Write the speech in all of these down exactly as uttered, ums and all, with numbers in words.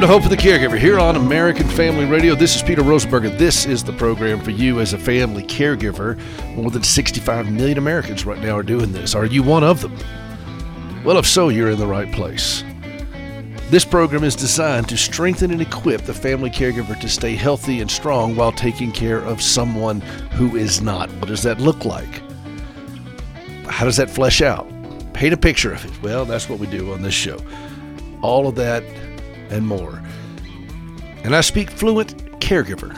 to Hope for the Caregiver here on American Family Radio. This is Peter Rosenberger. This is the program for you as a family caregiver. More than sixty-five million Americans right now are doing this. Are you one of them? Well, if so, you're in the right place. This program is designed to strengthen and equip the family caregiver to stay healthy and strong while taking care of someone who is not. What does that look like? How does that flesh out? Paint a picture of it. Well, that's what we do on this show. All of that and more. And I speak fluent caregiver.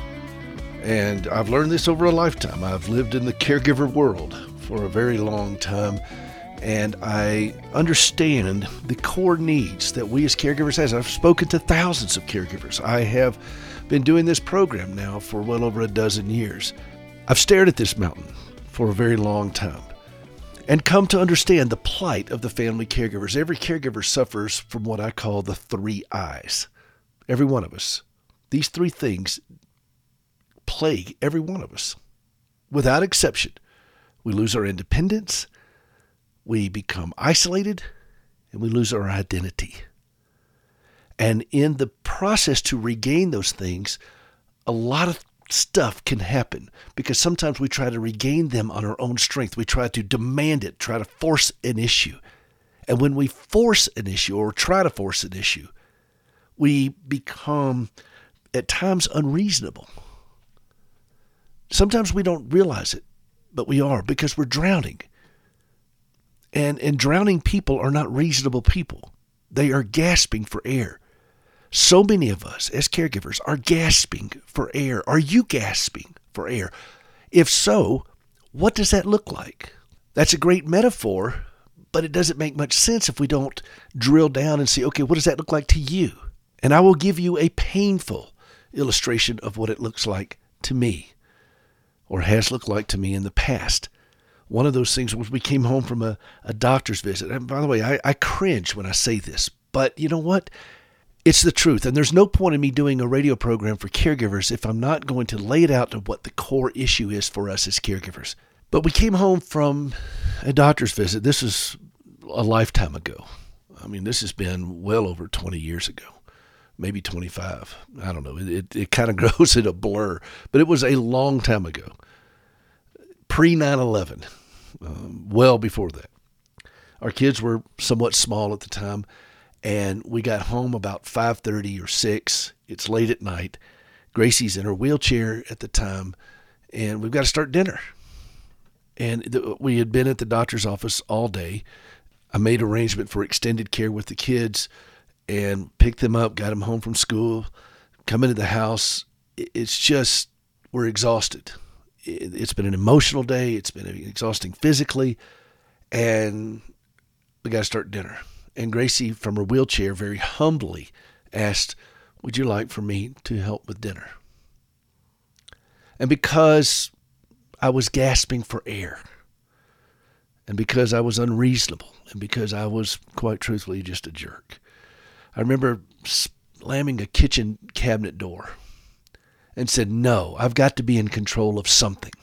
And I've learned this over a lifetime. I've lived in the caregiver world for a very long time. And I understand the core needs that we as caregivers have. I've spoken to thousands of caregivers. I have been doing this program now for well over a dozen years. I've stared at this mountain for a very long time and come to understand the plight of the family caregivers. Every caregiver suffers from what I call the three I's. Every one of us. These three things plague every one of us. Without exception, we lose our independence, we become isolated, and we lose our identity. And in the process to regain those things, a lot of stuff can happen because sometimes we try to regain them on our own strength. We try to demand it, try to force an issue. And when we force an issue or try to force an issue, we become at times unreasonable. Sometimes we don't realize it, but we are because we're drowning. And, and drowning people are not reasonable people. They are gasping for air. So many of us as caregivers are gasping for air. Are you gasping for air? If so, what does that look like? That's a great metaphor, but it doesn't make much sense if we don't drill down and see, okay, what does that look like to you? And I will give you a painful illustration of what it looks like to me, or has looked like to me in the past. One of those things was we came home from a, a doctor's visit. And by the way, I, I cringe when I say this, but you know what? It's the truth. And there's no point in me doing a radio program for caregivers if I'm not going to lay it out to what the core issue is for us as caregivers. But we came home from a doctor's visit. This is a lifetime ago. I mean, this has been well over twenty years ago, maybe twenty-five. I don't know. It, it, it kind of grows in a blur, but it was a long time ago, pre nine eleven. Um, well before that. Our kids were somewhat small at the time, and we got home about five thirty or six. It's late at night. Gracie's in her wheelchair at the time, and we've got to start dinner. And th- we had been at the doctor's office all day. I made arrangement for extended care with the kids and picked them up, got them home from school, come into the house. It's just, we're exhausted. It's been an emotional day. It's been exhausting physically. And we got to start dinner. And Gracie, from her wheelchair, very humbly asked, would you like for me to help with dinner? And because I was gasping for air, and because I was unreasonable, and because I was, quite truthfully, just a jerk, I remember slamming a kitchen cabinet door and said, no, I've got to be in control of something.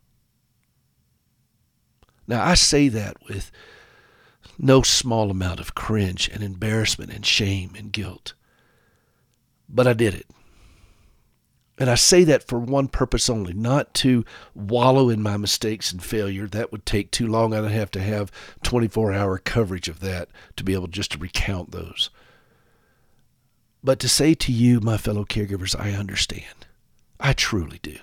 Now, I say that with no small amount of cringe and embarrassment and shame and guilt. But I did it. And I say that for one purpose only, not to wallow in my mistakes and failure. That would take too long. I'd have to have twenty-four hour coverage of that to be able just to recount those. But to say to you, my fellow caregivers, I understand. I truly do.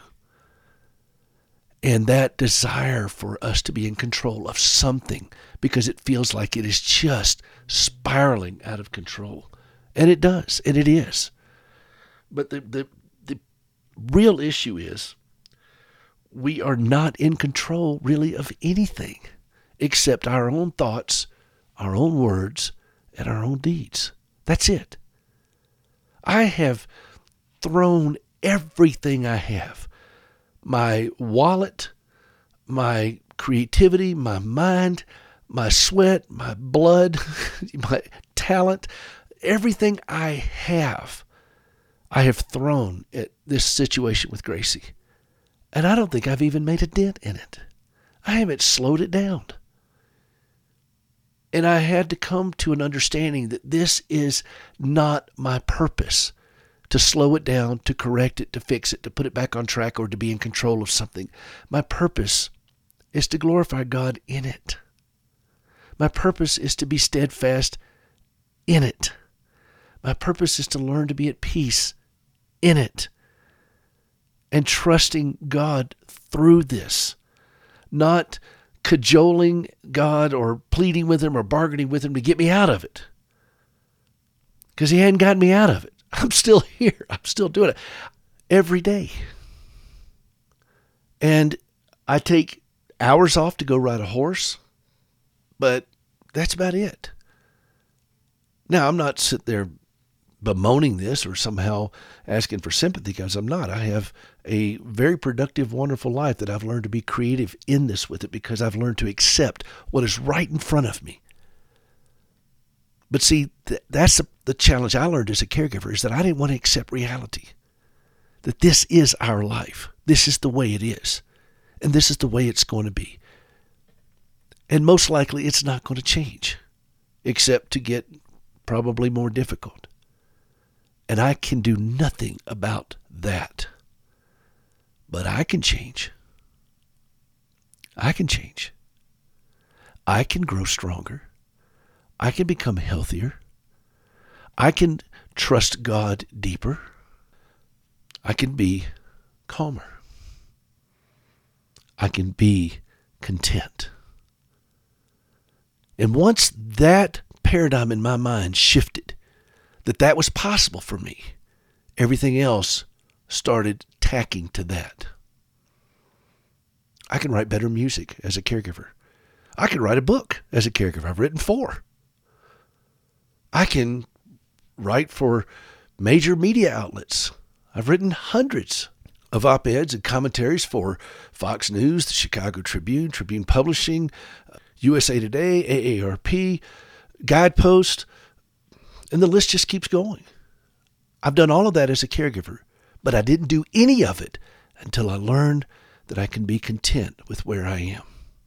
And that desire for us to be in control of something because it feels like it is just spiraling out of control. And it does, and it is. But the, the, the real issue is we are not in control really of anything except our own thoughts, our own words, and our own deeds. That's it. I have thrown everything I have, my wallet, my creativity, my mind, my sweat, my blood, my talent, everything I have, I have thrown at this situation with Gracie. And I don't think I've even made a dent in it. I haven't slowed it down. And I had to come to an understanding that this is not my purpose, to slow it down, to correct it, to fix it, to put it back on track, or to be in control of something. My purpose is to glorify God in it. My purpose is to be steadfast in it. My purpose is to learn to be at peace in it. And trusting God through this. Not cajoling God or pleading with Him or bargaining with Him to get me out of it. Because He hadn't gotten me out of it. I'm still here. I'm still doing it every day. And I take hours off to go ride a horse, but that's about it. Now, I'm not sitting there bemoaning this or somehow asking for sympathy, because I'm not. I have a very productive, wonderful life that I've learned to be creative in this with it, because I've learned to accept what is right in front of me. But see, th- that's the, the challenge I learned as a caregiver, is that I didn't want to accept reality. That this is our life. This is the way it is. And this is the way it's going to be. And most likely it's not going to change, except to get probably more difficult. And I can do nothing about that. But I can change. I can change. I can grow stronger. I can become healthier. I can trust God deeper. I can be calmer. I can be content. And once that paradigm in my mind shifted, that that was possible for me, everything else started tacking to that. I can write better music as a caregiver. I can write a book as a caregiver. I've written four. I can write for major media outlets. I've written hundreds of op-eds and commentaries for Fox News, the Chicago Tribune, Tribune Publishing, U S A Today, A A R P, Guidepost, and the list just keeps going. I've done all of that as a caregiver, but I didn't do any of it until I learned that I can be content with where I am.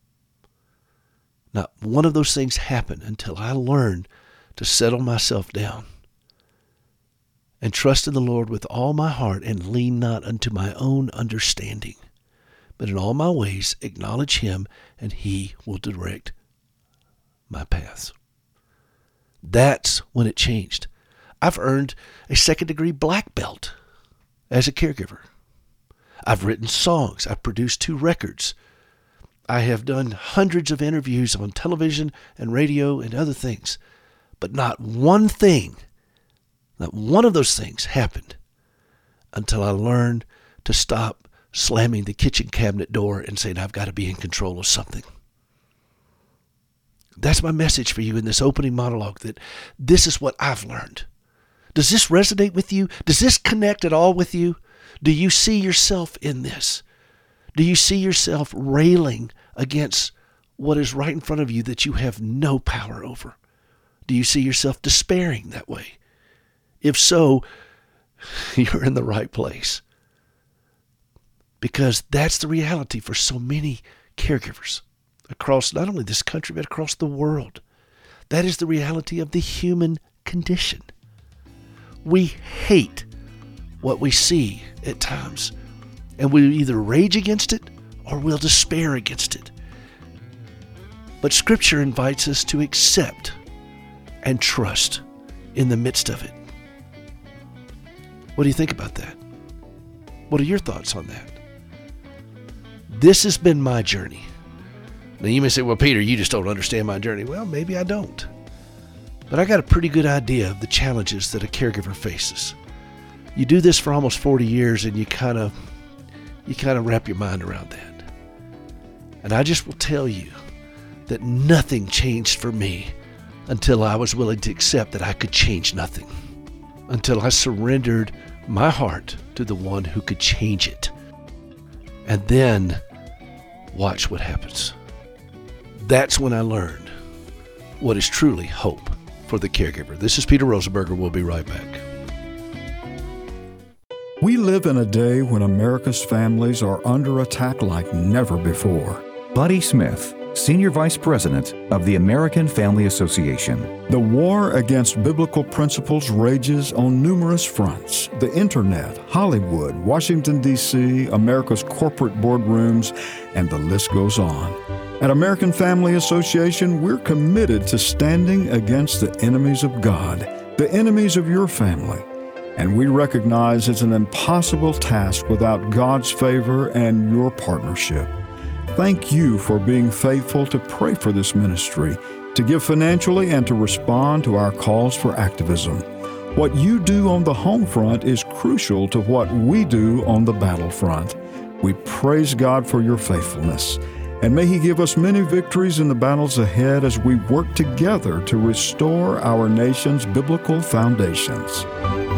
Not one of those things happened until I learned to settle myself down and trust in the Lord with all my heart, and lean not unto my own understanding, but in all my ways acknowledge Him, and He will direct my paths. That's when it changed. I've earned a second degree black belt as a caregiver. I've written songs. I've produced two records. I have done hundreds of interviews on television and radio and other things. But not one thing, not one of those things happened until I learned to stop slamming the kitchen cabinet door and saying, I've got to be in control of something. That's my message for you in this opening monologue, that this is what I've learned. Does this resonate with you? Does this connect at all with you? Do you see yourself in this? Do you see yourself railing against what is right in front of you that you have no power over? Do you see yourself despairing that way? If so, you're in the right place. Because that's the reality for so many caregivers across not only this country, but across the world. That is the reality of the human condition. We hate what we see at times, and we either rage against it or we'll despair against it. But Scripture invites us to accept and trust in the midst of it. What do you think about that? What are your thoughts on that? This has been my journey. Now you may say, well, Peter, you just don't understand my journey. Well, maybe I don't. But I got a pretty good idea of the challenges that a caregiver faces. You do this for almost forty years, and you kind of you kind of wrap your mind around that. And I just will tell you that nothing changed for me until I was willing to accept that I could change nothing. Until I surrendered my heart to the one who could change it. And then watch what happens. That's when I learned what is truly hope for the caregiver. This is Peter Rosenberger. We'll be right back. We live in a day when America's families are under attack like never before. Buddy Smith, Senior Vice President of the American Family Association. The war against biblical principles rages on numerous fronts. The internet, Hollywood, Washington, D C, America's corporate boardrooms, and the list goes on. At American Family Association, we're committed to standing against the enemies of God, the enemies of your family. And we recognize it's an impossible task without God's favor and your partnership. Thank you for being faithful to pray for this ministry, to give financially, and to respond to our calls for activism. What you do on the home front is crucial to what we do on the battlefront. We praise God for your faithfulness, and may He give us many victories in the battles ahead as we work together to restore our nation's biblical foundations.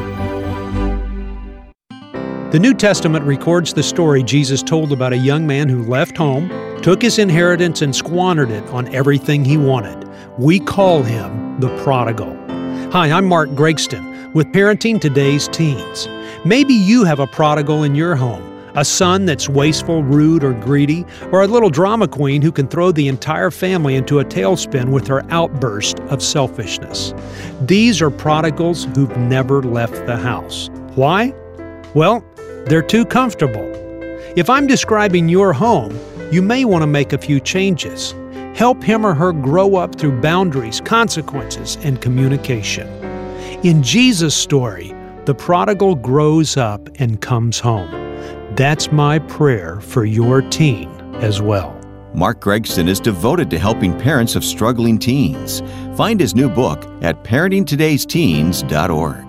The New Testament records the story Jesus told about a young man who left home, took his inheritance, and squandered it on everything he wanted. We call him the prodigal. Hi, I'm Mark Gregston with Parenting Today's Teens. Maybe you have a prodigal in your home, a son that's wasteful, rude, or greedy, or a little drama queen who can throw the entire family into a tailspin with her outburst of selfishness. These are prodigals who've never left the house. Why? Well, they're too comfortable. If I'm describing your home, you may want to make a few changes. Help him or her grow up through boundaries, consequences, and communication. In Jesus' story, the prodigal grows up and comes home. That's my prayer for your teen as well. Mark Gregston is devoted to helping parents of struggling teens. Find his new book at parenting todays teens dot org.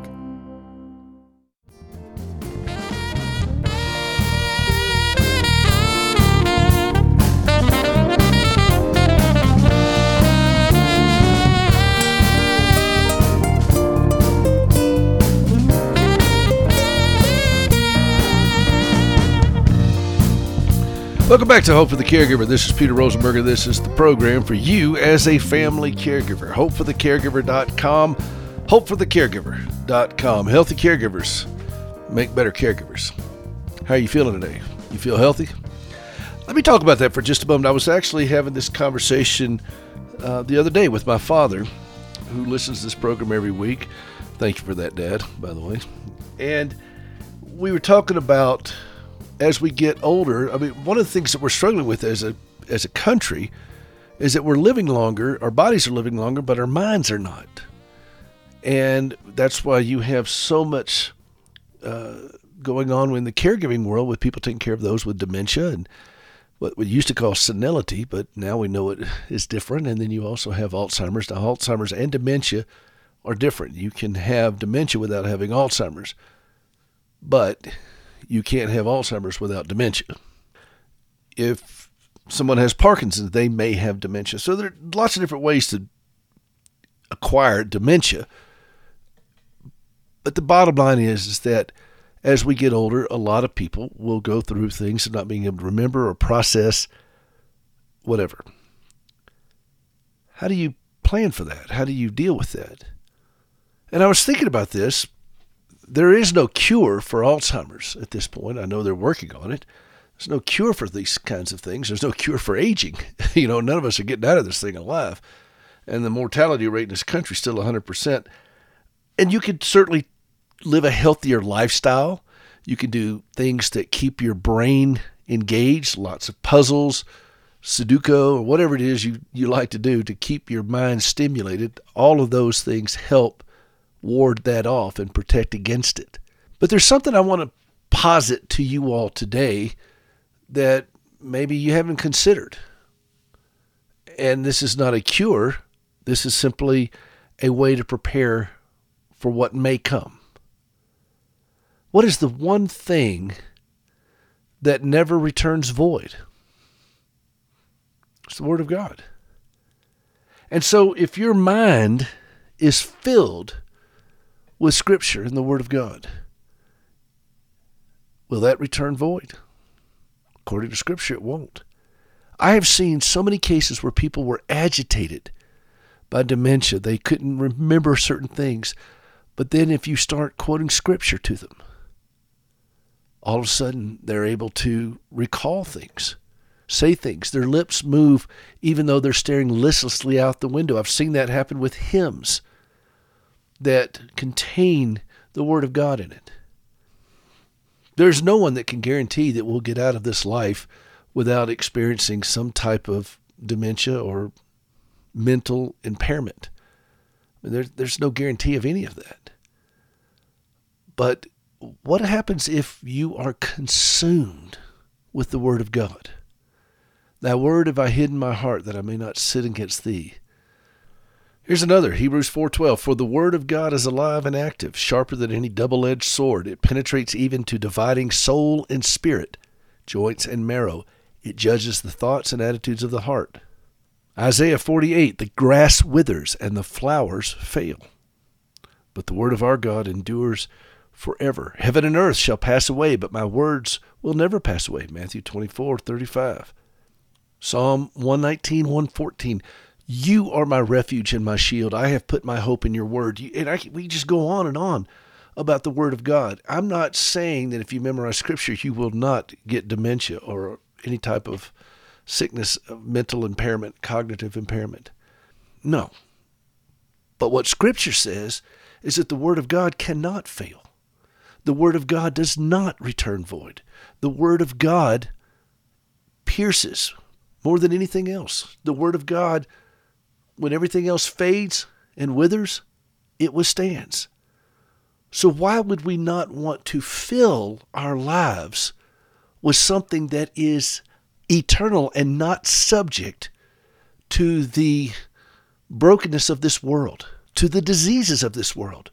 Welcome back to Hope for the Caregiver. This is Peter Rosenberger. This is the program for you as a family caregiver. hope for the caregiver dot com. hope for the caregiver dot com. Healthy caregivers make better caregivers. How are you feeling today? You feel healthy? Let me talk about that for just a moment. I was actually having this conversation uh, the other day with my father, who listens to this program every week. Thank you for that, Dad, by the way. And we were talking about, as we get older, I mean, one of the things that we're struggling with as a as a country is that we're living longer, our bodies are living longer, but our minds are not. And that's why you have so much uh, going on in the caregiving world with people taking care of those with dementia and what we used to call senility, but now we know it is different. And then you also have Alzheimer's. Now, Alzheimer's and dementia are different. You can have dementia without having Alzheimer's, but you can't have Alzheimer's without dementia. If someone has Parkinson's, they may have dementia. So there are lots of different ways to acquire dementia. But the bottom line is, is that as we get older, a lot of people will go through things of not being able to remember or process whatever. How do you plan for that? How do you deal with that? And I was thinking about this. There is no cure for Alzheimer's at this point. I know they're working on it. There's no cure for these kinds of things. There's no cure for aging. You know, none of us are getting out of this thing alive. And the mortality rate in this country is still one hundred percent. And you could certainly live a healthier lifestyle. You can do things that keep your brain engaged, lots of puzzles, Sudoku, or whatever it is you, you like to do to keep your mind stimulated. All of those things help ward that off and protect against it. But there's something I want to posit to you all today that maybe you haven't considered. And this is not a cure. This is simply a way to prepare for what may come. What is the one thing that never returns void? It's the Word of God. And so if your mind is filled with Scripture and the Word of God, will that return void? According to Scripture, it won't. I have seen so many cases where people were agitated by dementia. They couldn't remember certain things. But then if you start quoting Scripture to them, all of a sudden they're able to recall things. say things. Their lips move even though they're staring listlessly out the window. I've seen that happen with hymns that contain the Word of God in it. There's no one that can guarantee that we'll get out of this life without experiencing some type of dementia or mental impairment. I mean, there, there's no guarantee of any of that. But what happens if you are consumed with the Word of God? Thy word have I hid in my heart that I may not sin against thee. Here's another, Hebrews four twelve. For the word of God is alive and active, sharper than any double-edged sword. It penetrates even to dividing soul and spirit, joints and marrow. It judges the thoughts and attitudes of the heart. Isaiah forty-eight, the grass withers and the flowers fail, but the word of our God endures forever. Heaven and earth shall pass away, but my words will never pass away. Matthew twenty-four thirty-five. Psalm one nineteen, one fourteen. You are my refuge and my shield. I have put my hope in your word. And I, we just go on and on about the word of God. I'm not saying that if you memorize scripture, you will not get dementia or any type of sickness, of mental impairment, cognitive impairment. No. But what scripture says is that the word of God cannot fail. The word of God does not return void. The word of God pierces more than anything else. The word of God, when everything else fades and withers, it withstands. So why would we not want to fill our lives with something that is eternal and not subject to the brokenness of this world, to the diseases of this world?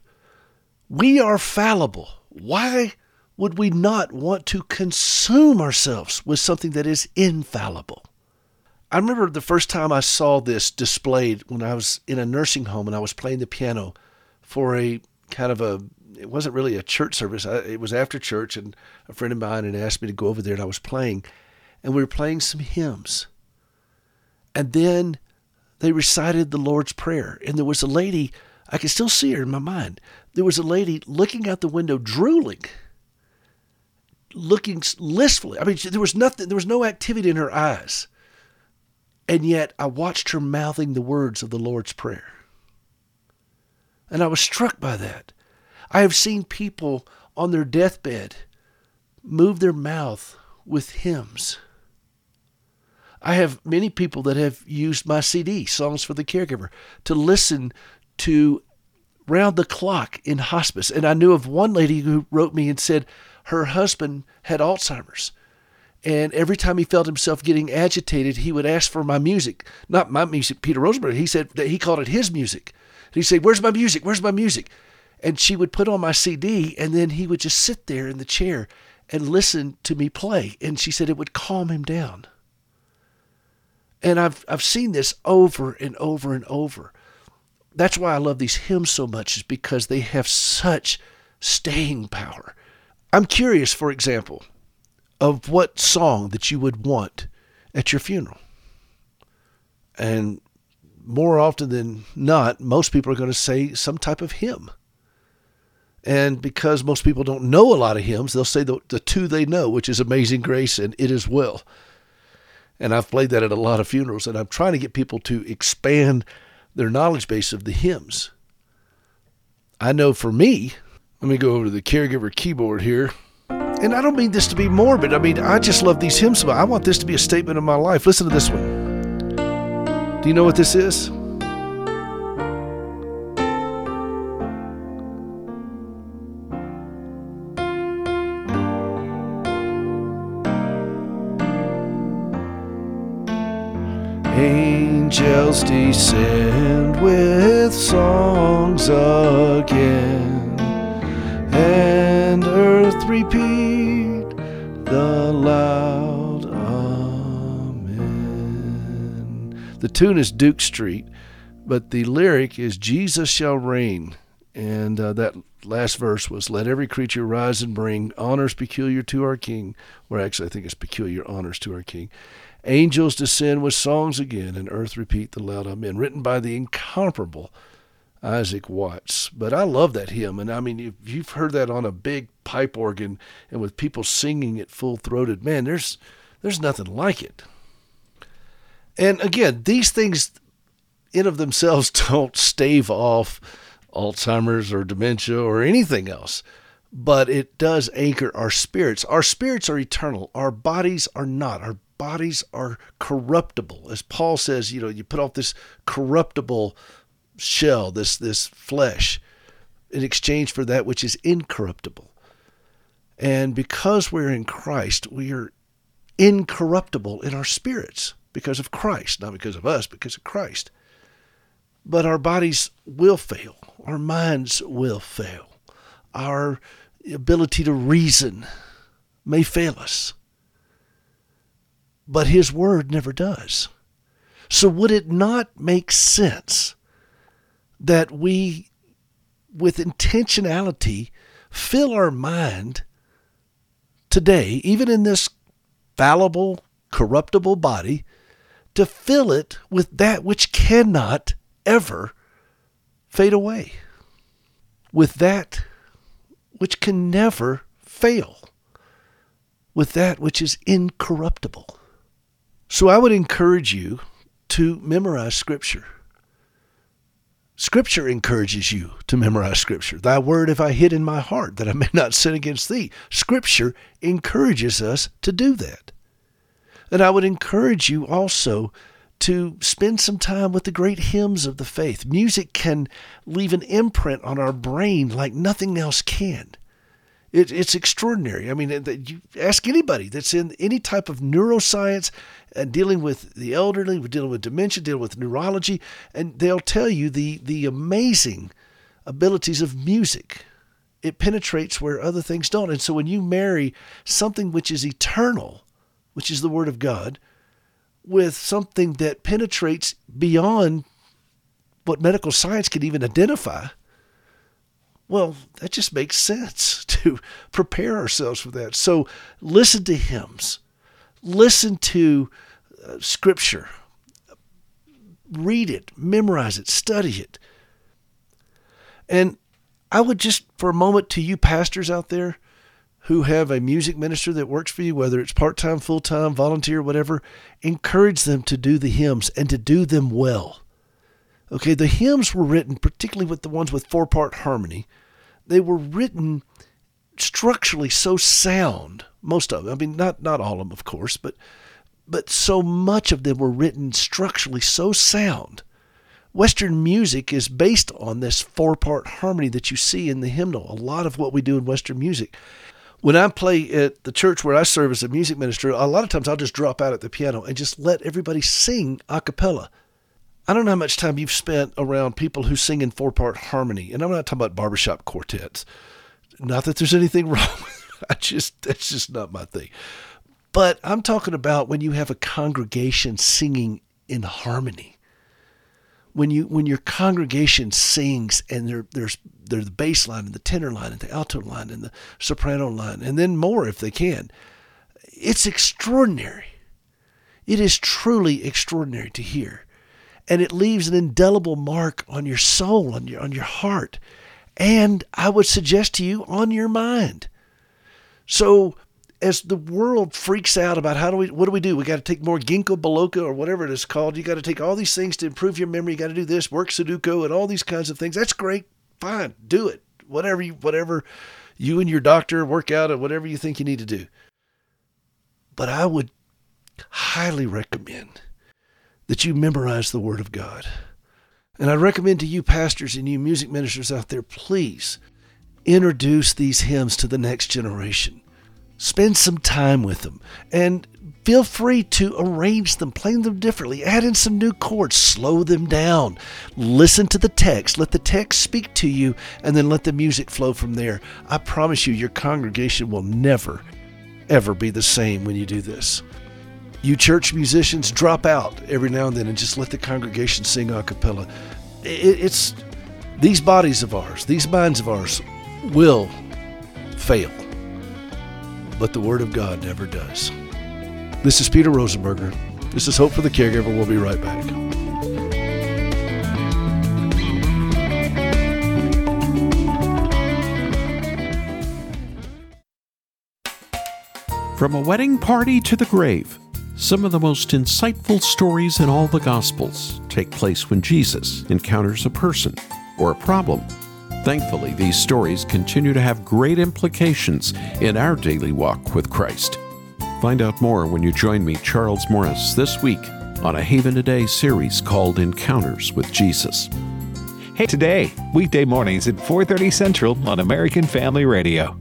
We are fallible. Why would we not want to consume ourselves with something that is infallible? I remember the first time I saw this displayed when I was in a nursing home and I was playing the piano for a kind of a, it wasn't really a church service. I, it was after church, and a friend of mine had asked me to go over there, and I was playing, and we were playing some hymns. And then they recited the Lord's Prayer, and there was a lady, I can still see her in my mind. There was a lady looking out the window, drooling, looking listfully. I mean, there was nothing, there was no activity in her eyes. And yet I watched her mouthing the words of the Lord's Prayer. And I was struck by that. I have seen people on their deathbed move their mouth with hymns. I have many people that have used my C D, Songs for the Caregiver, to listen to round the clock in hospice. And I knew of one lady who wrote me and said her husband had Alzheimer's. And every time he felt himself getting agitated, he would ask for my music. Not my music, Peter Rosenberg. He said that he called it his music. He'd say, where's my music? Where's my music? And she would put on my C D, and then he would just sit there in the chair and listen to me play. And she said it would calm him down. And I've I've seen this over and over and over. That's why I love these hymns so much, is because they have such staying power. I'm curious, for example, of what song that you would want at your funeral. And more often than not, most people are going to say some type of hymn. And because most people don't know a lot of hymns, they'll say the, the two they know, which is Amazing Grace and It Is Well. And I've played that at a lot of funerals, and I'm trying to get people to expand their knowledge base of the hymns. I know for me, let me go over to the caregiver keyboard here. And I don't mean this to be morbid. I mean, I just love these hymns. I want this to be a statement of my life. Listen to this one. Do you know what this is? Angels descend with songs again, and earth repeat the loud amen. The tune is Duke Street, but the lyric is Jesus shall reign. And uh, that last verse was, let every creature rise and bring honors peculiar to our King. Or actually, I think it's peculiar honors to our King. Angels descend with songs again, and earth repeat the loud amen. Written by the incomparable Isaac Watts. But I love that hymn. And I mean, if you've heard that on a big pipe organ and with people singing it full-throated, man, there's there's nothing like it. And again, these things in of themselves don't stave off Alzheimer's or dementia or anything else, but it does anchor our spirits. Our spirits are eternal. Our bodies are not. Our bodies are corruptible. As Paul says, you know, you put off this corruptible shell, this, this flesh, in exchange for that which is incorruptible. And because we're in Christ, we are incorruptible in our spirits because of Christ, not because of us, because of Christ. But our bodies will fail. Our minds will fail. Our ability to reason may fail us. But His Word never does. So would it not make sense that we, with intentionality, fill our mind today, even in this fallible, corruptible body, to fill it with that which cannot ever fade away, with that which can never fail, with that which is incorruptible. So I would encourage you to memorize Scripture. Scripture encourages you to memorize Scripture. Thy word have I hid in my heart, that I may not sin against thee. Scripture encourages us to do that. And I would encourage you also to spend some time with the great hymns of the faith. Music can leave an imprint on our brain like nothing else can. It, it's extraordinary. I mean, you ask anybody that's in any type of neuroscience and dealing with the elderly, we're dealing with dementia, dealing with neurology, and they'll tell you the, the amazing abilities of music. It penetrates where other things don't. And so when you marry something which is eternal, which is the Word of God, with something that penetrates beyond what medical science can even identify, well, that just makes sense to prepare ourselves for that. So listen to hymns. Listen to uh, Scripture. Read it, memorize it, study it. And I would just, for a moment, to you pastors out there who have a music minister that works for you, whether it's part-time, full-time, volunteer, whatever, encourage them to do the hymns and to do them well. Okay, the hymns were written, particularly with the ones with four-part harmony, they were written structurally so sound, most of them. I mean, not, not all of them, of course, but but so much of them were written structurally so sound. Western music is based on this four-part harmony that you see in the hymnal, a lot of what we do in Western music. When I play at the church where I serve as a music minister, a lot of times I'll just drop out at the piano and just let everybody sing a cappella. I don't know how much time you've spent around people who sing in four-part harmony, and I'm not talking about barbershop quartets. Not that there's anything wrong with it. I just, that's just not my thing. But I'm talking about when you have a congregation singing in harmony. When you when your congregation sings and there there's there's the bass line and the tenor line and the alto line and the soprano line, and then more if they can. It's extraordinary. It is truly extraordinary to hear. And it leaves an indelible mark on your soul, on your on your heart, and I would suggest to you, on your mind. So as the world freaks out about how do we, what do we do? We got to take more ginkgo biloba or whatever it is called. You got to take all these things to improve your memory. You got to do this, work Sudoku and all these kinds of things. That's great. Fine. Do it. Whatever you, whatever you and your doctor work out or whatever you think you need to do. But I would highly recommend that you memorize the Word of God. And I recommend to you pastors and you music ministers out there, please introduce these hymns to the next generation. Spend some time with them and feel free to arrange them, play them differently, add in some new chords, slow them down, listen to the text, let the text speak to you, and then let the music flow from there. I promise you, your congregation will never, ever be the same when you do this. You church musicians, drop out every now and then and just let the congregation sing a cappella. It, it's these bodies of ours, these minds of ours will fail, but the Word of God never does. This is Peter Rosenberger. This is Hope for the Caregiver. We'll be right back. From a wedding party to the grave, Some of the most insightful stories in all the Gospels take place when Jesus encounters a person or a problem. Thankfully, these stories continue to have great implications in our daily walk with Christ. Find out more when you join me, Charles Morris, this week on a Haven Today series called Encounters with Jesus. Hey, today, weekday mornings at four thirty Central on American Family Radio.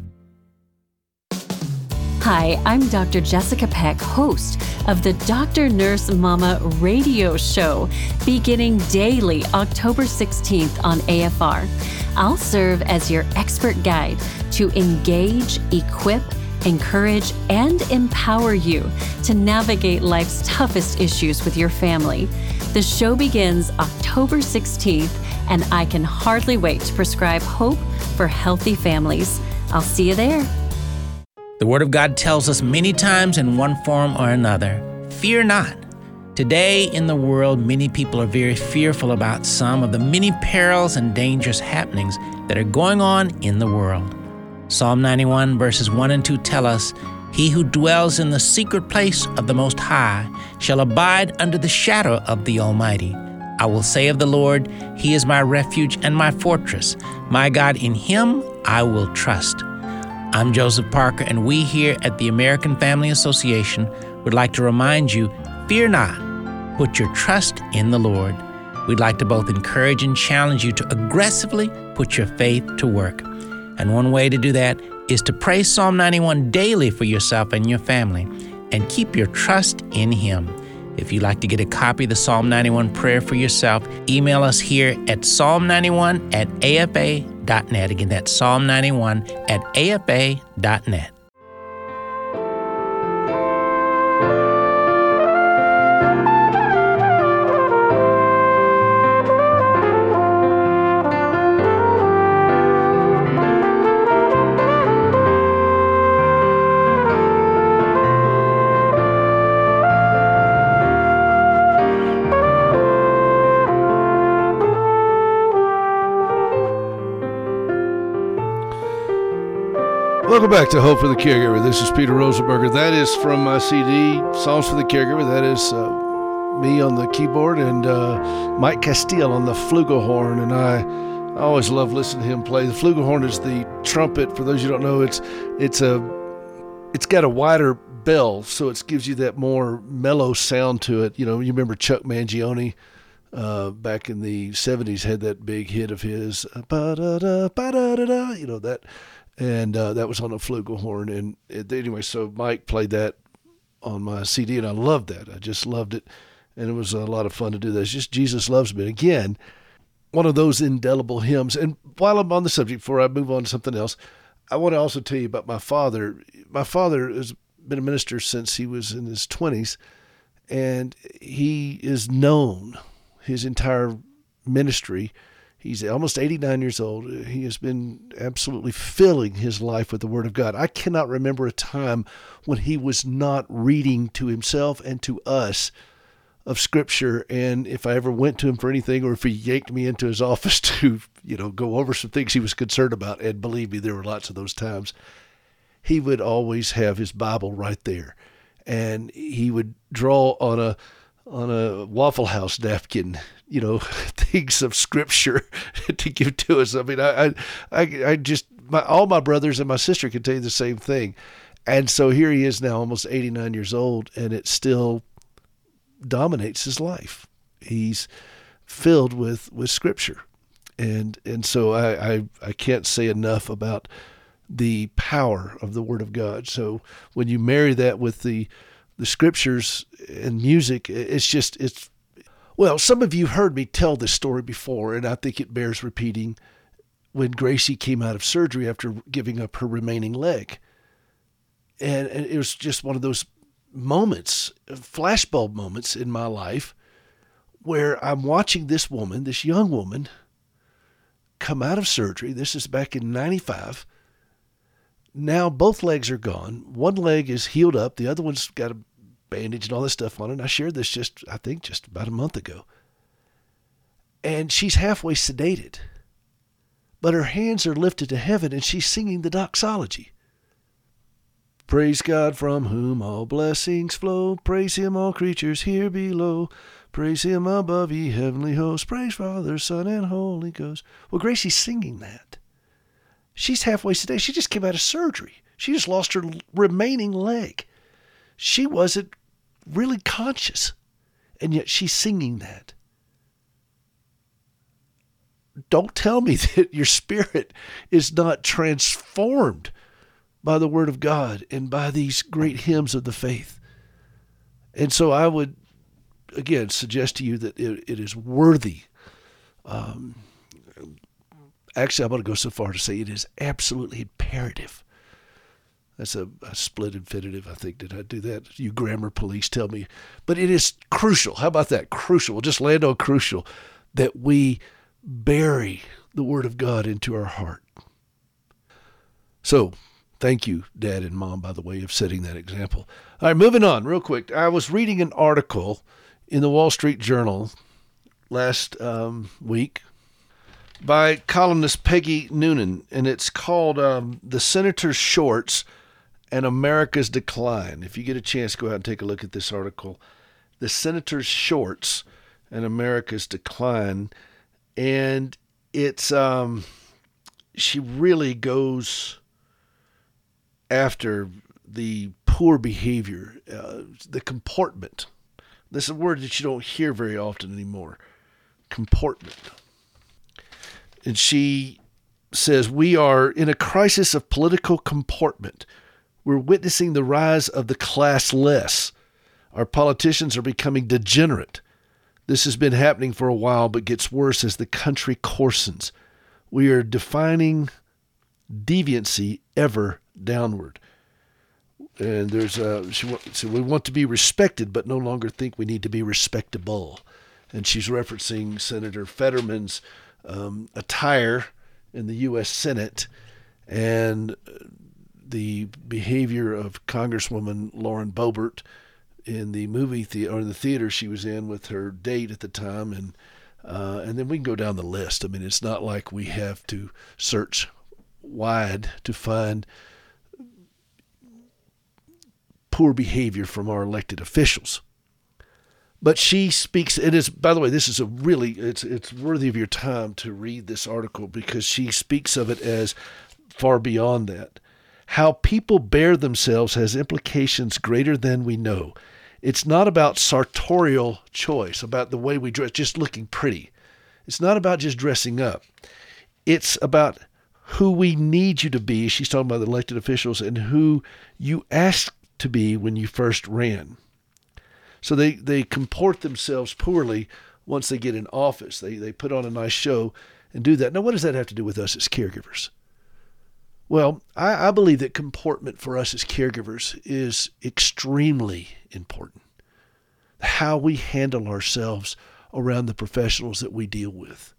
Hi, I'm Doctor Jessica Peck, host of the Doctor Nurse Mama radio show, beginning daily October sixteenth on A F R. I'll serve as your expert guide to engage, equip, encourage, and empower you to navigate life's toughest issues with your family. The show begins October sixteenth, and I can hardly wait to prescribe hope for healthy families. I'll see you there. The Word of God tells us many times in one form or another, fear not. Today in the world, many people are very fearful about some of the many perils and dangerous happenings that are going on in the world. Psalm ninety-one verses one and two tell us, "He who dwells in the secret place of the Most High shall abide under the shadow of the Almighty. I will say of the Lord, He is my refuge and my fortress. My God, in Him I will trust." I'm Joseph Parker, and we here at the American Family Association would like to remind you, fear not, put your trust in the Lord. We'd like to both encourage and challenge you to aggressively put your faith to work. And one way to do that is to pray Psalm ninety-one daily for yourself and your family, and keep your trust in Him. If you'd like to get a copy of the Psalm ninety-one prayer for yourself, email us here at psalm ninety-one at a f a dot net. Again, that's psalm ninety-one at a f a dot net. Welcome back to Hope for the Caregiver. This is Peter Rosenberger. That is from my C D, Songs for the Caregiver. That is uh, me on the keyboard and uh, Mike Castile on the flugelhorn. And I, I always love listening to him play. The flugelhorn is the trumpet. For those you don't know, it's it's a it's got a wider bell, so it gives you that more mellow sound to it. You know, you remember Chuck Mangione uh, back in the seventies had that big hit of his, uh, ba-da-da, ba-da-da-da, you know, that. And uh, that was on a flugelhorn. And it, anyway, so Mike played that on my C D, and I loved that. I just loved it. And it was a lot of fun to do that. It's just Jesus Loves Me. Again, one of those indelible hymns. And while I'm on the subject, before I move on to something else, I want to also tell you about my father. My father has been a minister since he was in his twenties, and he is known his entire ministry. He's almost eighty-nine years old. He has been absolutely filling his life with the Word of God. I cannot remember a time when he was not reading to himself and to us of Scripture. And if I ever went to him for anything, or if he yanked me into his office to, you know, go over some things he was concerned about, and believe me, there were lots of those times, he would always have his Bible right there. And he would draw on a on a Waffle House napkin, you know, things of Scripture to give to us. I mean, I, I, I just, my, all my brothers and my sister can tell you the same thing. And so here he is now, almost eighty-nine years old, and it still dominates his life. He's filled with, with Scripture. And, and so I, I, I can't say enough about the power of the Word of God. So when you marry that with the, the Scriptures and music, it's just, it's, well, some of you heard me tell this story before, and I think it bears repeating. When Gracie came out of surgery after giving up her remaining leg. And, and it was just one of those moments, flashbulb moments in my life, where I'm watching this woman, this young woman, come out of surgery. This is back in ninety-five. Now both legs are gone. One leg is healed up. The other one's got a bandage and all this stuff on it. And I shared this just, I think, just about a month ago. And she's halfway sedated. But her hands are lifted to heaven and she's singing the doxology. Praise God from whom all blessings flow. Praise him, all creatures here below. Praise him above, ye heavenly hosts. Praise Father, Son, and Holy Ghost. Well, Gracie's singing that. She's halfway today. She just came out of surgery. She just lost her remaining leg. She wasn't really conscious, and yet she's singing that. Don't tell me that your spirit is not transformed by the Word of God and by these great hymns of the faith. And so I would, again, suggest to you that it, it is worthy. Um, actually, I'm going to go so far to say it is absolutely imperative. That's a, a split infinitive, I think. Did I do that? You grammar police tell me. But it is crucial. How about that? Crucial. We'll just land on crucial, that we bury the Word of God into our heart. So, thank you, Dad and Mom, by the way, of setting that example. All right, moving on real quick. I was reading an article in the Wall Street Journal last um, week by columnist Peggy Noonan, and it's called um, The Senator's Shorts and America's Decline. If you get a chance, go out and take a look at this article. The Senator's Shorts and America's Decline. And it's, um, she really goes after the poor behavior, uh, the comportment. This is a word that you don't hear very often anymore. Comportment. And she says, we are in a crisis of political comportment. We're witnessing the rise of the classless. Our politicians are becoming degenerate. This has been happening for a while, but gets worse as the country coarsens. We are defining deviancy ever downward. And there's a, she, so we want to be respected, but no longer think we need to be respectable. And she's referencing Senator Fetterman's um, attire in the U S Senate and the behavior of Congresswoman Lauren Boebert in the movie the- or in the theater she was in with her date at the time. And uh, and then we can go down the list. I mean, it's not like we have to search wide to find poor behavior from our elected officials. But she speaks, it is, by the way, this is a really, it's it's worthy of your time to read this article because she speaks of it as far beyond that. How people bear themselves has implications greater than we know. It's not about sartorial choice, about the way we dress, just looking pretty. It's not about just dressing up. It's about who we need you to be. She's talking about the elected officials and who you asked to be when you first ran. So they, they comport themselves poorly once they get in office. They they put on a nice show and do that. Now, what does that have to do with us as caregivers? Well, I, I believe that comportment for us as caregivers is extremely important. How we handle ourselves around the professionals that we deal with.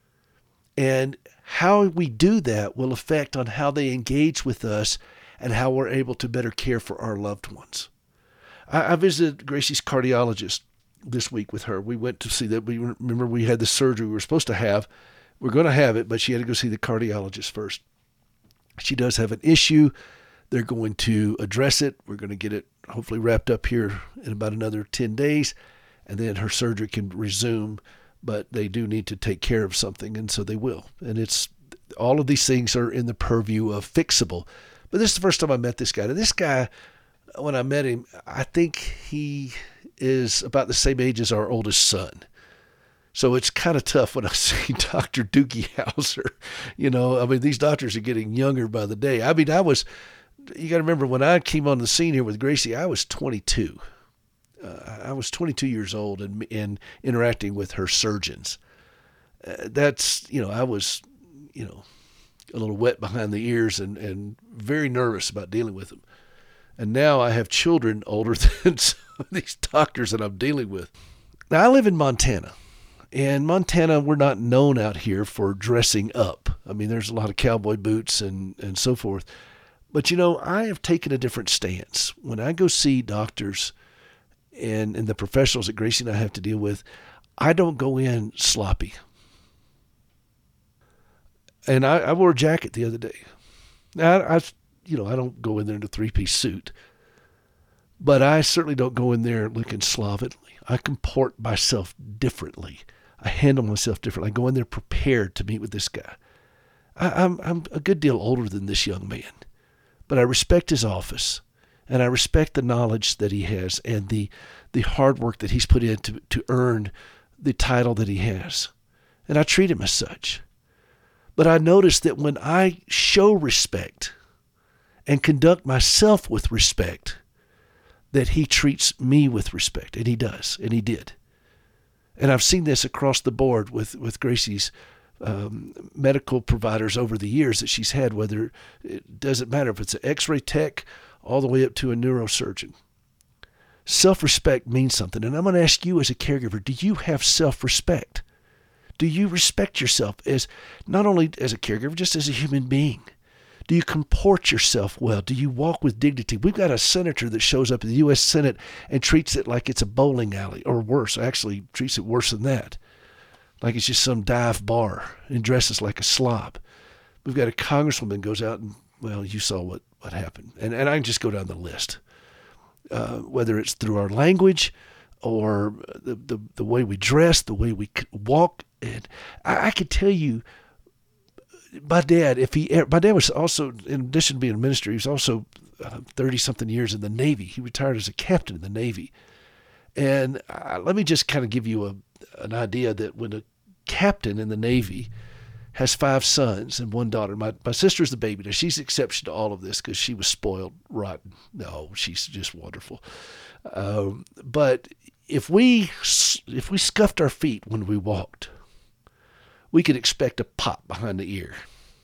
And how we do that will affect on how they engage with us and how we're able to better care for our loved ones. I, I visited Gracie's cardiologist this week with her. We went to see that. We remember we had the surgery we were supposed to have. We're going to have it, but she had to go see the cardiologist first. She does have an issue. They're going to address it. We're going to get it hopefully wrapped up here in about another ten days, and then her surgery can resume, but they do need to take care of something, and so they will. And it's all of these things are in the purview of fixable. But this is the first time I met this guy. And this guy, when I met him, I think he is about the same age as our oldest son. So it's kind of tough when I see Doctor Doogie Howser. You know, I mean, these doctors are getting younger by the day. I mean, I was, you got to remember when I came on the scene here with Gracie, I was twenty-two. Uh, I was twenty-two years old and, and interacting with her surgeons. Uh, that's, you know, I was, you know, a little wet behind the ears and, and very nervous about dealing with them. And now I have children older than some of these doctors that I'm dealing with. Now, I live in Montana. And Montana, we're not known out here for dressing up. I mean, there's a lot of cowboy boots and, and so forth. But, you know, I have taken a different stance. When I go see doctors and, and the professionals that Gracie and I have to deal with, I don't go in sloppy. And I, I wore a jacket the other day. Now, I, I you know, I don't go in there in a three-piece suit. But I certainly don't go in there looking slovenly. I comport myself differently. I handle myself differently. I go in there prepared to meet with this guy. I, I'm I'm a good deal older than this young man, but I respect his office, and I respect the knowledge that he has and the the hard work that he's put in to, to earn the title that he has. And I treat him as such. But I notice that when I show respect and conduct myself with respect, that he treats me with respect, and he does, and he did. And I've seen this across the board with, with Gracie's um, medical providers over the years that she's had, whether it doesn't matter if it's an x-ray tech all the way up to a neurosurgeon. Self-respect means something. And I'm going to ask you as a caregiver, do you have self-respect? Do you respect yourself as not only as a caregiver, just as a human being? Do you comport yourself well? Do you walk with dignity? We've got a senator that shows up in the U S Senate and treats it like it's a bowling alley, or worse, actually treats it worse than that, like it's just some dive bar, and dresses like a slob. We've got a congresswoman goes out and, well, you saw what, what happened. And, and I can just go down the list, uh, whether it's through our language or the, the, the way we dress, the way we walk. And I, I could tell you, my dad, if he, my dad was also, in addition to being a minister, he was also thirty-something uh, years in the Navy. He retired as a captain in the Navy. And uh, let me just kind of give you a, an idea that when a captain in the Navy has five sons and one daughter, my, my sister's the baby. Now, she's the exception to all of this because she was spoiled rotten. No, she's just wonderful. Um, but if we if we scuffed our feet when we walked, we could expect a pop behind the ear.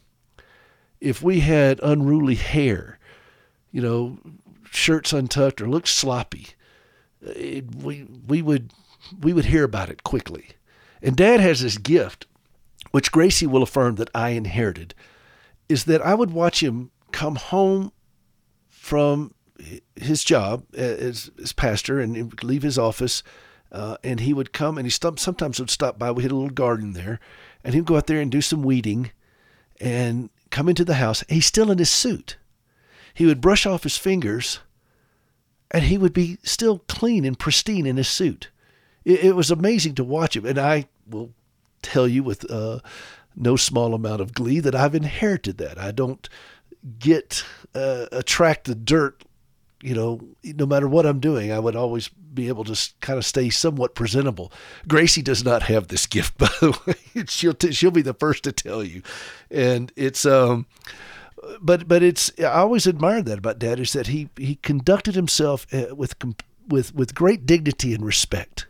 If we had unruly hair, you know, shirts untucked or looked sloppy, it, we we would we would hear about it quickly. And Dad has this gift, which Gracie will affirm that I inherited, is that I would watch him come home from his job as, as pastor and leave his office, uh, and he would come and he st- sometimes would stop by. We had a little garden there, and he'd go out there and do some weeding and come into the house. And he's still in his suit. He would brush off his fingers, and he would be still clean and pristine in his suit. It, it was amazing to watch him, and I will tell you with uh, no small amount of glee that I've inherited that. I don't get uh, attract the dirt. You know, no matter what I'm doing, I would always be able to kind of stay somewhat presentable. Gracie does not have this gift, by the way. She'll t- she'll be the first to tell you, and it's um, but but it's I always admired that about Dad, is that he he conducted himself with with with great dignity and respect,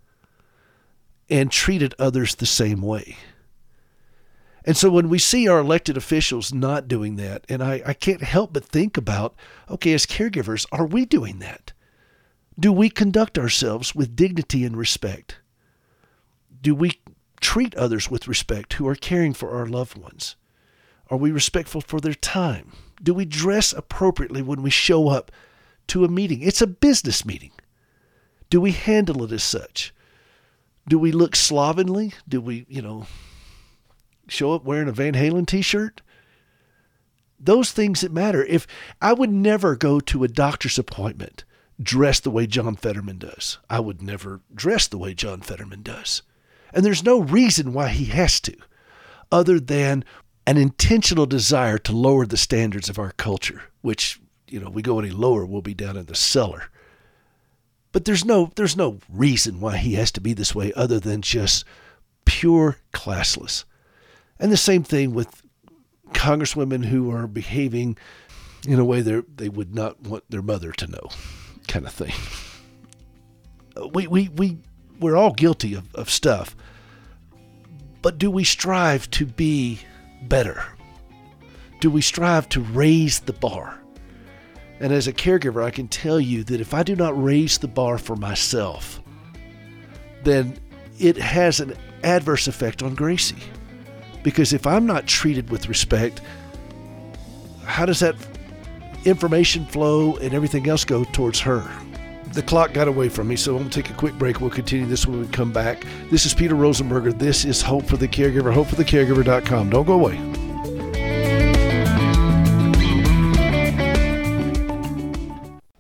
and treated others the same way. And so when we see our elected officials not doing that, and I, I can't help but think about, okay, as caregivers, are we doing that? Do we conduct ourselves with dignity and respect? Do we treat others with respect who are caring for our loved ones? Are we respectful for their time? Do we dress appropriately when we show up to a meeting? It's a business meeting. Do we handle it as such? Do we look slovenly? Do we, you know, show up wearing a Van Halen t-shirt? Those things that matter. If I would never go to a doctor's appointment dressed the way John Fetterman does. I would never dress the way John Fetterman does. And there's no reason why he has to, other than an intentional desire to lower the standards of our culture, which, you know, we go any lower, we'll be down in the cellar. But there's no there's no reason why he has to be this way other than just pure classless. And the same thing with congresswomen who are behaving in a way they they would not want their mother to know, kind of thing. We we we we're all guilty of, of stuff, but do we strive to be better? Do we strive to raise the bar? And as a caregiver, I can tell you that if I do not raise the bar for myself, then it has an adverse effect on Gracie. Because if I'm not treated with respect, how does that information flow and everything else go towards her? The clock got away from me, so I'm going to take a quick break. We'll continue this when we come back. This is Peter Rosenberger. This is Hope for the Caregiver, hope for the caregiver dot com. Don't go away.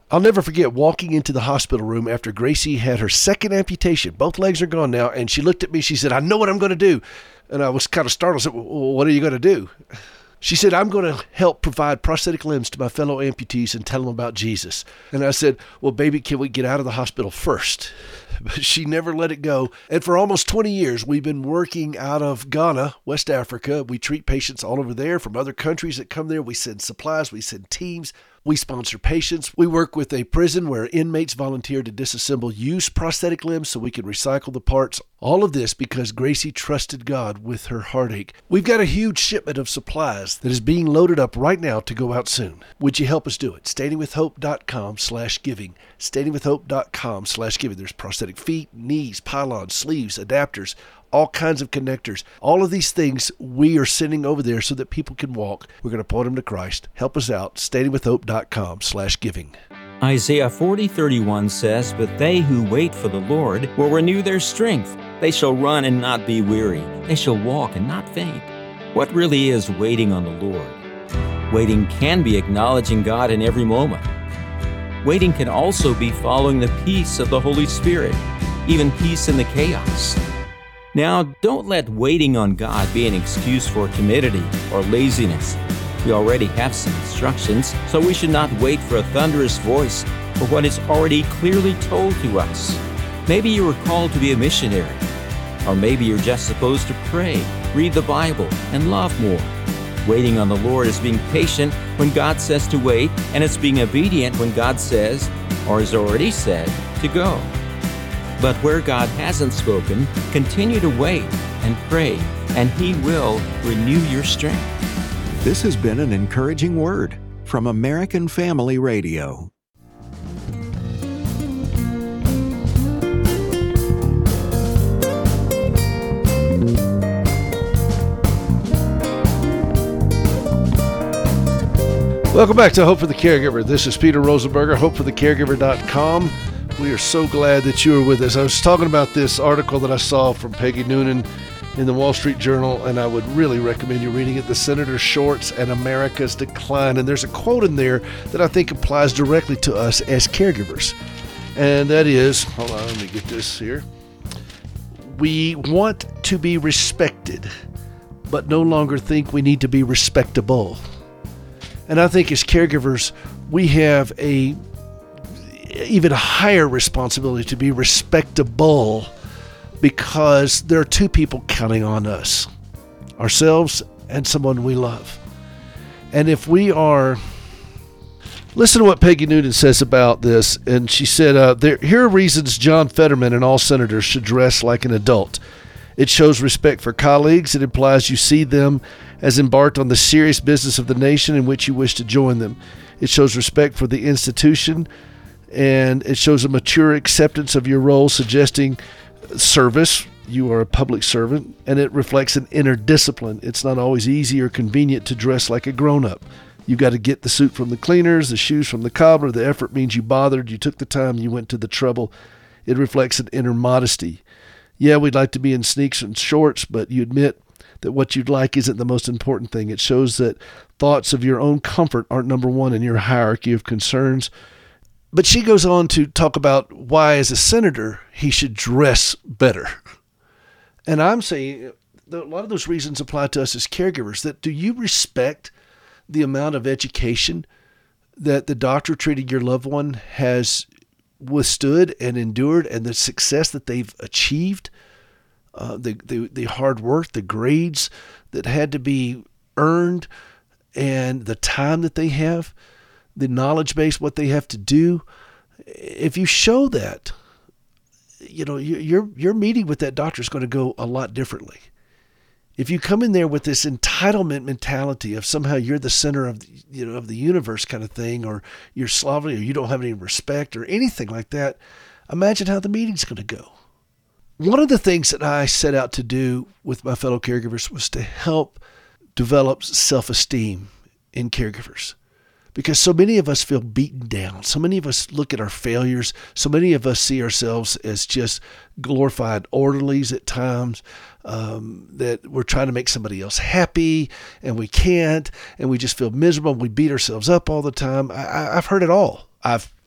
I'll never forget walking into the hospital room after Gracie had her second amputation. Both legs are gone now, and she looked at me. She said, I know what I'm going to do. And I was kind of startled. I said, well, what are you going to do? She said, I'm going to help provide prosthetic limbs to my fellow amputees and tell them about Jesus. And I said, well, baby, can we get out of the hospital first? But she never let it go. And for almost twenty years, we've been working out of Ghana, West Africa. We treat patients all over there from other countries that come there. We send supplies. We send teams. We sponsor patients. We work with a prison where inmates volunteer to disassemble used prosthetic limbs so we can recycle the parts. All of this because Gracie trusted God with her heartache. We've got a huge shipment of supplies that is being loaded up right now to go out soon. Would you help us do it? standingwithhope.com slash giving. standingwithhope.com slash giving. There's prosthetic feet, knees, pylons, sleeves, adapters, all kinds of connectors. All of these things we are sending over there so that people can walk. We're going to point them to Christ. Help us out. standingwithhope.com slash giving. Isaiah forty thirty-one says, But they who wait for the Lord will renew their strength. They shall run and not be weary. They shall walk and not faint. What really is waiting on the Lord? Waiting can be acknowledging God in every moment. Waiting can also be following the peace of the Holy Spirit, even peace in the chaos. Now, don't let waiting on God be an excuse for timidity or laziness. We already have some instructions, so we should not wait for a thunderous voice for what is already clearly told to us. Maybe you were called to be a missionary, or maybe you're just supposed to pray, read the Bible, and love more. Waiting on the Lord is being patient when God says to wait, and it's being obedient when God says, or has already said, to go. But where God hasn't spoken, continue to wait and pray, and He will renew your strength. This has been an encouraging word from American Family Radio. Welcome back to Hope for the Caregiver. This is Peter Rosenberger, hope for the caregiver dot com. We are so glad that you are with us. I was talking about this article that I saw from Peggy Noonan in the Wall Street Journal, and I would really recommend you reading it, The Senator's Shorts and America's Decline. And there's a quote in there that I think applies directly to us as caregivers. And that is, hold on, let me get this here. We want to be respected, but no longer think we need to be respectable. And I think as caregivers, we have a even higher responsibility to be respectable, because there are two people counting on us, ourselves and someone we love. And if we are, listen to what Peggy Noonan says about this. And she said, uh, there, here are reasons John Fetterman and all senators should dress like an adult. It shows respect for colleagues. It implies you see them as embarked on the serious business of the nation in which you wish to join them. It shows respect for the institution, and it shows a mature acceptance of your role, suggesting service. You are a public servant, and it reflects an inner discipline. It's not always easy or convenient to dress like a grown-up. You got to get the suit from the cleaners, the shoes from the cobbler. The effort means you bothered, you took the time, you went to the trouble. It reflects an inner modesty. Yeah, we'd like to be in sneaks and shorts, but you admit that what you'd like isn't the most important thing. It shows that thoughts of your own comfort aren't number one in your hierarchy of concerns. But she goes on to talk about why, as a senator, he should dress better. And I'm saying a lot of those reasons apply to us as caregivers. That do you respect the amount of education that the doctor treating your loved one has withstood and endured, and the success that they've achieved, uh, the, the the hard work, the grades that had to be earned, and the time that they have, the knowledge base, what they have to do? If you show that, you know, your your meeting with that doctor is going to go a lot differently. If you come in there with this entitlement mentality of somehow you're the center of the, you know of the universe kind of thing, or you're slovenly, or you don't have any respect or anything like that, imagine how the meeting's going to go. One of the things that I set out to do with my fellow caregivers was to help develop self-esteem in caregivers. Because so many of us feel beaten down. So many of us look at our failures. So many of us see ourselves as just glorified orderlies at times, um, that we're trying to make somebody else happy, and we can't, and we just feel miserable. We beat ourselves up all the time. I, I've heard it all. I've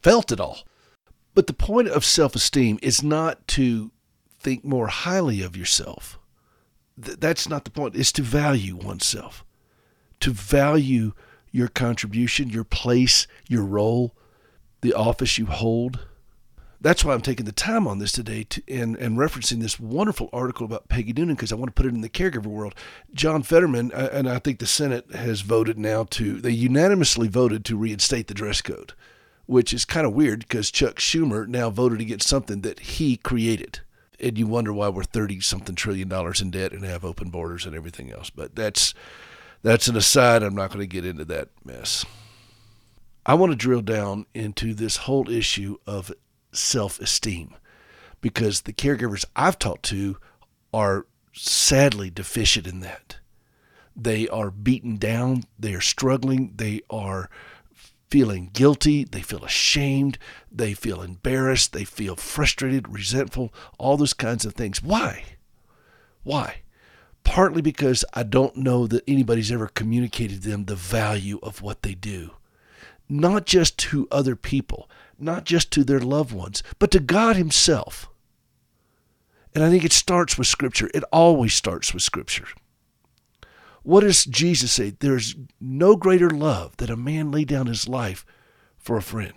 felt it all. But the point of self-esteem is not to think more highly of yourself. Th- that's not the point. It's to value oneself, to value your contribution, your place, your role, the office you hold. That's why I'm taking the time on this today to, and, and referencing this wonderful article about Peggy Noonan, because I want to put it in the caregiver world. John Fetterman, uh, and I think the Senate has voted now to, they unanimously voted to reinstate the dress code, which is kind of weird because Chuck Schumer now voted against something that he created. And you wonder why we're thirty-something trillion dollars in debt and have open borders and everything else. But that's that's an aside. I'm not going to get into that mess. I want to drill down into this whole issue of self-esteem, because the caregivers I've talked to are sadly deficient in that. They are beaten down. They are struggling. They are feeling guilty, they feel ashamed, they feel embarrassed, they feel frustrated, resentful, all those kinds of things. Why? Why? Partly because I don't know that anybody's ever communicated to them the value of what they do. Not just to other people, not just to their loved ones, but to God himself. And I think it starts with Scripture. It always starts with Scripture. What does Jesus say? There's no greater love that a man lay down his life for a friend.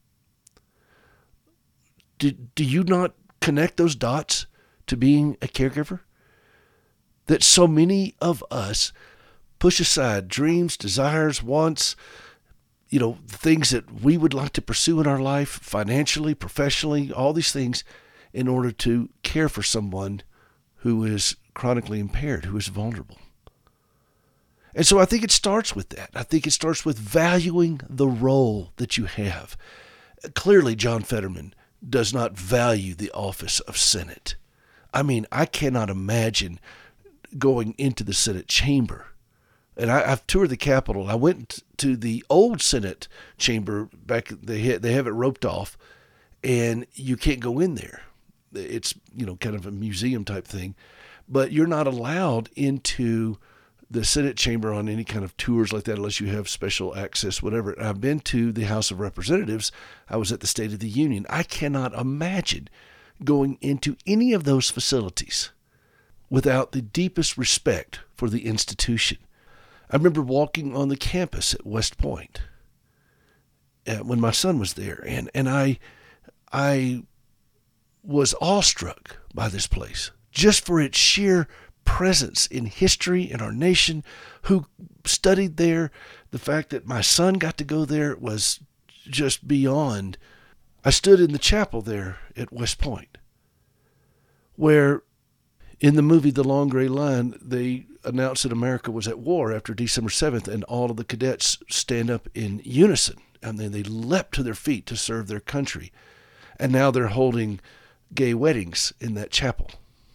Do, do you not connect those dots to being a caregiver? That so many of us push aside dreams, desires, wants, you know, things that we would like to pursue in our life, financially, professionally, all these things, in order to care for someone who is chronically impaired, who is vulnerable. And so I think it starts with that. I think it starts with valuing the role that you have. Clearly, John Fetterman does not value the office of Senate. I mean, I cannot imagine going into the Senate chamber. And I, I've toured the Capitol. I went to the old Senate chamber back. They ha- they have it roped off, and you can't go in there. It's, you know, kind of a museum type thing, but you're not allowed into the Senate chamber on any kind of tours like that unless you have special access, whatever. I've been to the House of Representatives. I was at the State of the Union. I cannot imagine going into any of those facilities without the deepest respect for the institution. I remember walking on the campus at West Point uh, when my son was there, and, and I I was awestruck by this place just for its sheer presence in history in our nation, who studied there. The fact that my son got to go there was just beyond. I stood in the chapel there at West Point, where in the movie The Long Gray Line, they announced that America was at war after December seventh, and all of the cadets stand up in unison, and then they leapt to their feet to serve their country. And now they're holding gay weddings in that chapel.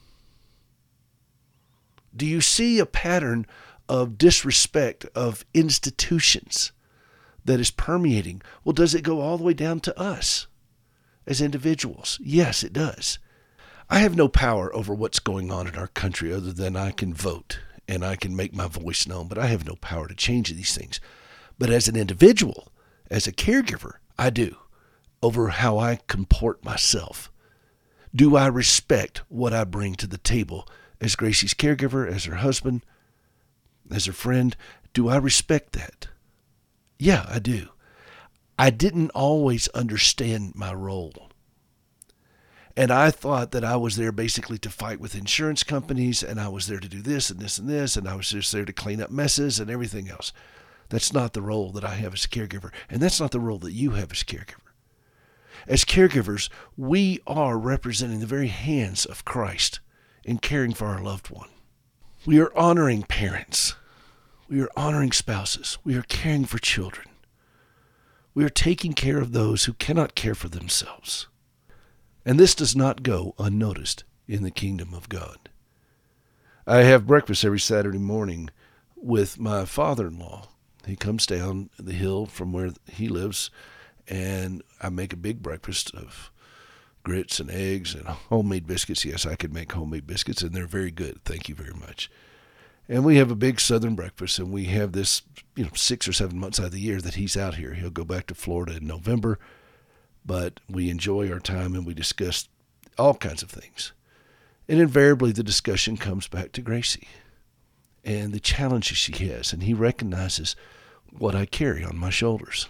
Do you see a pattern of disrespect of institutions that is permeating? Well, does it go all the way down to us as individuals? Yes, it does. I have no power over what's going on in our country other than I can vote and I can make my voice known, but I have no power to change these things. But as an individual, as a caregiver, I do, over how I comport myself. Do I respect what I bring to the table as Gracie's caregiver, as her husband, as her friend? Do I respect that? Yeah, I do. I didn't always understand my role. And I thought that I was there basically to fight with insurance companies, and I was there to do this and this and this, and I was just there to clean up messes and everything else. That's not the role that I have as a caregiver, and that's not the role that you have as a caregiver. As caregivers, we are representing the very hands of Christ in caring for our loved one. We are honoring parents. We are honoring spouses. We are caring for children. We are taking care of those who cannot care for themselves. And this does not go unnoticed in the kingdom of God. I have breakfast every Saturday morning with my father-in-law. He comes down the hill from where he lives, and I make a big breakfast of grits and eggs and homemade biscuits. Yes, I can make homemade biscuits, and they're very good. Thank you very much. And we have a big southern breakfast, and we have this, you know, six or seven months out of the year that he's out here. He'll go back to Florida in November. but we enjoy our time and we discuss all kinds of things. And invariably the discussion comes back to Gracie and the challenges she has, and he recognizes what I carry on my shoulders.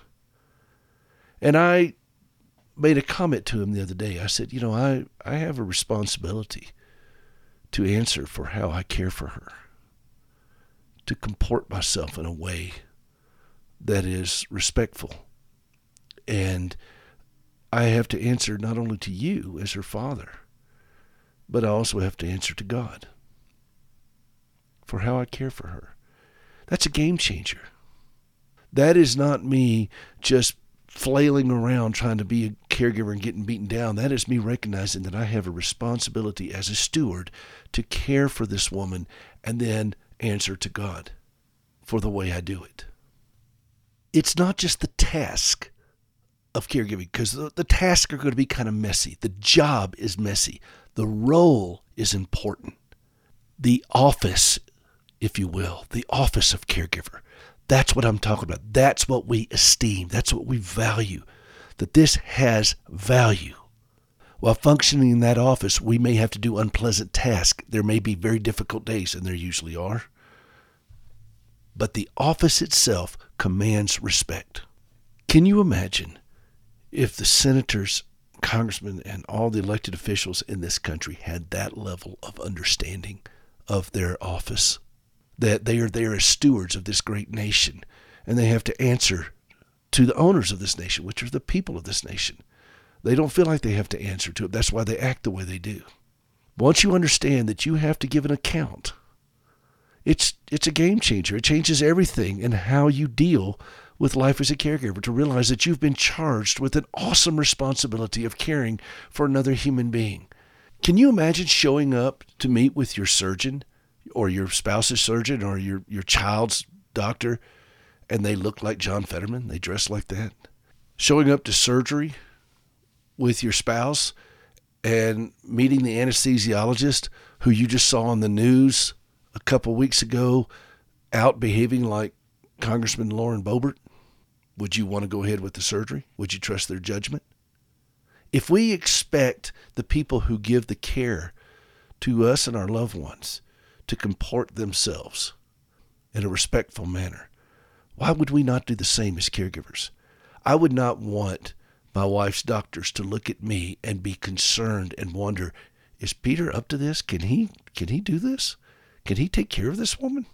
And I made a comment to him the other day. I said, you know, I, I have a responsibility to answer for how I care for her, to comport myself in a way that is respectful. And I have to answer not only to you as her father, but I also have to answer to God for how I care for her. That's a game changer. That is not me just flailing around trying to be a caregiver and getting beaten down. That is me recognizing that I have a responsibility as a steward to care for this woman and then answer to God for the way I do it. It's not just the task of caregiving, because the, the tasks are going to be kind of messy. The job is messy. The role is important. The office, if you will, the office of caregiver. That's what I'm talking about. That's what we esteem. That's what we value. That this has value. While functioning in that office, we may have to do unpleasant tasks. There may be very difficult days, and there usually are. But the office itself commands respect. Can you imagine if the senators, congressmen, and all the elected officials in this country had that level of understanding of their office? That they are there as stewards of this great nation, and they have to answer to the owners of this nation, which are the people of this nation. They don't feel like they have to answer to it. That's why they act the way they do. Once you understand that you have to give an account, it's it's a game changer. It changes everything in how you deal with life as a caregiver, to realize that you've been charged with an awesome responsibility of caring for another human being. Can you imagine showing up to meet with your surgeon or your spouse's surgeon or your, your child's doctor, and they look like John Fetterman, they dress like that? Showing up to surgery with your spouse and meeting the anesthesiologist who you just saw on the news a couple weeks ago out behaving like Congressman Lauren Boebert? Would you want to go ahead with the surgery? Would you trust their judgment? If we expect the people who give the care to us and our loved ones to comport themselves in a respectful manner, why would we not do the same as caregivers? I would not want my wife's doctors to look at me and be concerned and wonder, is Peter up to this? Can he, can he do this? Can he take care of this woman?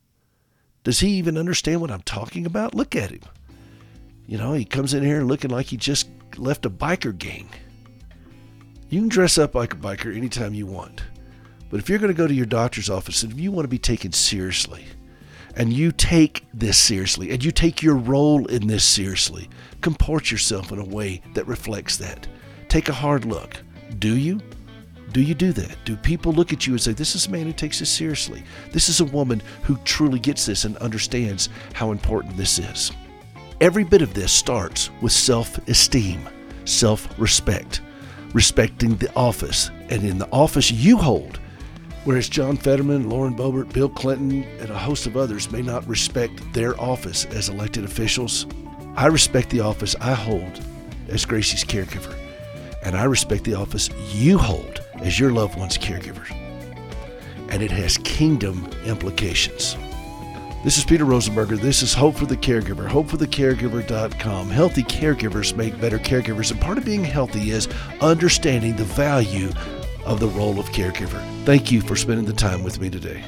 Does he even understand what I'm talking about? Look at him. You know, he comes in here looking like he just left a biker gang. You can dress up like a biker anytime you want. But if you're going to go to your doctor's office and if you want to be taken seriously, and you take this seriously, and you take your role in this seriously, comport yourself in a way that reflects that. Take a hard look. Do you? Do you do that? Do people look at you and say, this is a man who takes this seriously? This is a woman who truly gets this and understands how important this is. Every bit of this starts with self-esteem, self-respect, respecting the office. And in the office you hold, whereas John Fetterman, Lauren Boebert, Bill Clinton, and a host of others may not respect their office as elected officials, I respect the office I hold as Gracie's caregiver. And I respect the office you hold as your loved one's caregiver. And it has kingdom implications. This is Peter Rosenberger. This is Hope for the Caregiver, hope for the caregiver dot com. Healthy caregivers make better caregivers, and part of being healthy is understanding the value of the role of caregiver. Thank you for spending the time with me today.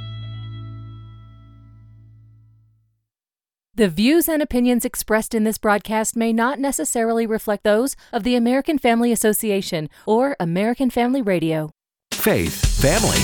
The views and opinions expressed in this broadcast may not necessarily reflect those of the American Family Association or American Family Radio. Faith, family,